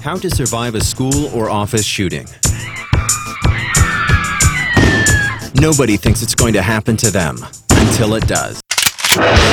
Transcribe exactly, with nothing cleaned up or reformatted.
How to survive a school or office shooting. Nobody thinks it's going to happen to them until it does.